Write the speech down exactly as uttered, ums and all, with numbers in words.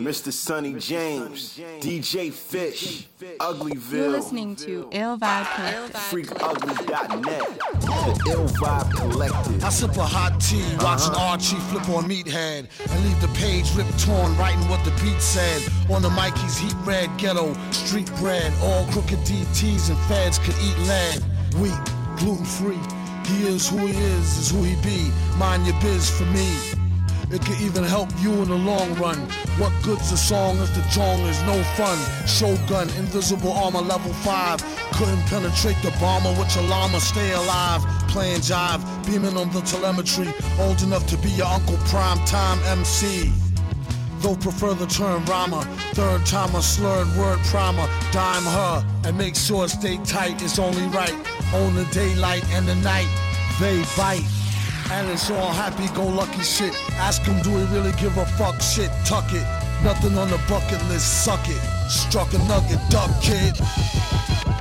Mister Sonny James, D J Fish, Uglyville. You're listening to Ill Vibe Collective. freak ugly dot net, the Ill Vibe Collective. I sip a hot tea, watching uh-huh. Archie flip on Meathead, and leave the page ripped torn, writing what the beat said. On the mic he's heat red, ghetto, street bread. All crooked D Ts and feds could eat lead. Weak, gluten free. He is who he is, is who he be. Mind your biz for me. It could even help you in the long run. What good's a song if the jong is no fun? Shogun, invisible armor level five. Couldn't penetrate the bomber with your llama, stay alive. Playing jive, beaming on the telemetry. Old enough to be your Uncle Prime Time M C. Though prefer the term rhymer. Third time a slurred word primer. Dime her and make sure it stay tight. It's only right. Own the daylight and the night. They bite. And it's all happy-go-lucky shit. Ask him, do he really give a fuck shit? Tuck it. Nothing on the bucket list, suck it. Struck a nugget, duck kid.